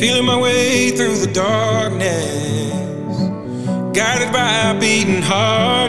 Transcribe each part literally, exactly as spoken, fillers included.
Feeling my way through the darkness, guided by a beating heart.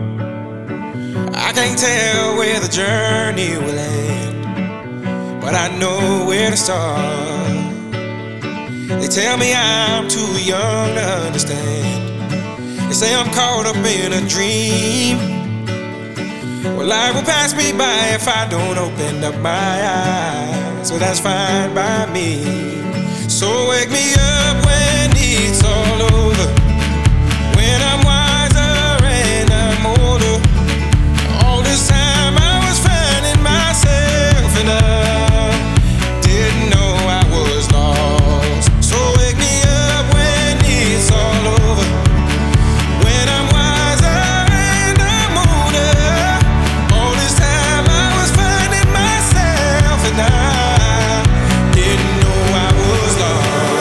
I can't tell where the journey will end, but I know where to start. They tell me I'm too young to understand. They say I'm caught up in a dream. Well, life will pass me by if I don't open up my eyes. So that's fine by me. So wake me up when it's all over, when I'm wiser and I'm older. All this time I was finding myself and I didn't know I was lost. So wake me up when it's all over, when I'm wiser and I'm older. All this time I was finding myself and I didn't know I was lost.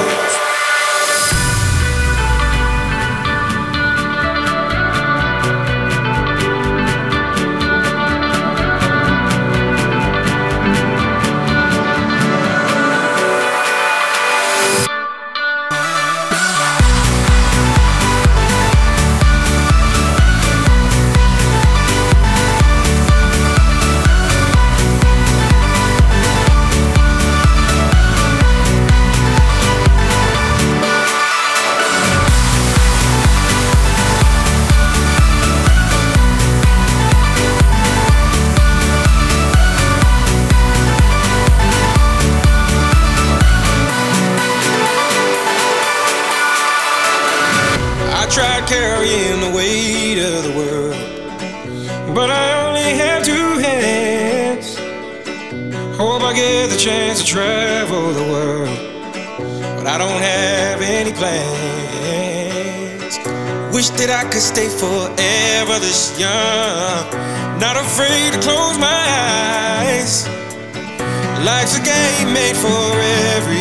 I tried carrying the weight of the world, but I only have two hands. Hope I get the chance to travel the world, but I don't have any plans. Wish that I could stay forever this young, not afraid to close my eyes. Life's a game made for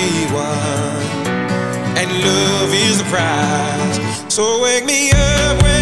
everyone, and love is the prize. So wake me up when